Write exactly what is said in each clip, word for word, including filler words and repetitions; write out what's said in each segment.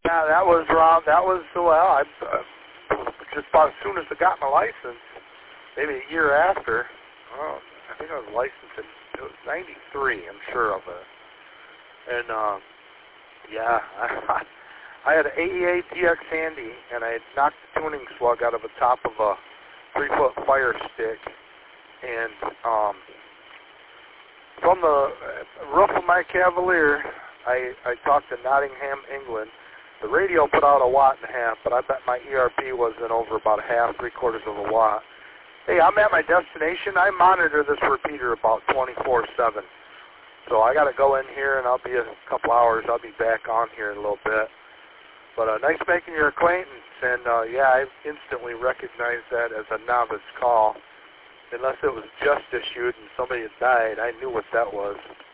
Yeah, that was around, that was, well, I, uh, just about as soon as I got my license, maybe a year after, well, I think I was licensed in, it was ninety-three, I'm sure of it. And, um, yeah, I, I had an A E A T X Handy, and I had knocked the tuning slug out of the top of a three-foot fire stick, and, um, from the roof of my Cavalier, I, I talked to Nottingham, England. The radio put out a watt and a half, but I bet my E R P wasn't over about a half, three quarters of a watt. Hey, I'm at my destination. I monitor this repeater about twenty-four seven. So I got to go in here, and I'll be a couple hours. I'll be back on here in a little bit. But uh, nice making your acquaintance. And, uh, yeah, I instantly recognized that as a novice call. Unless it was just issued and somebody had died, I knew what that was.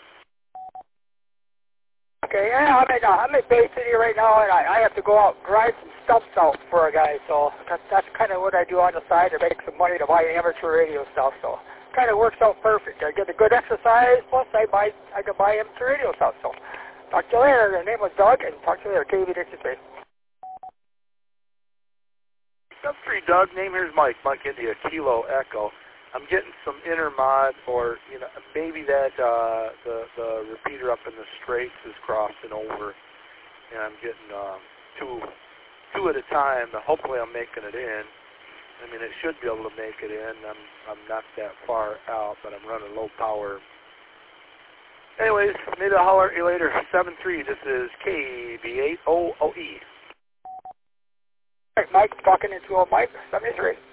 Okay, yeah, I'm in, uh, I'm in Bay City right now, and I, I have to go out and drive some stumps out for a guy, so that's, that's kind of what I do on the side to make some money to buy amateur radio stuff, so kind of works out perfect. I get a good exercise, plus I buy I can buy amateur radio stuff, so talk to you later. The name was Doug, and talk to you later, K V Dixie Space. Step three, Doug. Name here's Mike, Mike India, Kilo Echo. I'm getting some intermod, or you know, maybe that uh, the the repeater up in the Straits is crossing over, and I'm getting um, two two at a time. Hopefully, I'm making it in. I mean, it should be able to make it in. I'm I'm not that far out, but I'm running low power. Anyways, maybe I'll holler at you later. Seven three. This is K B eight O O E. Hey, Mike, talking into a Mike seventy-three.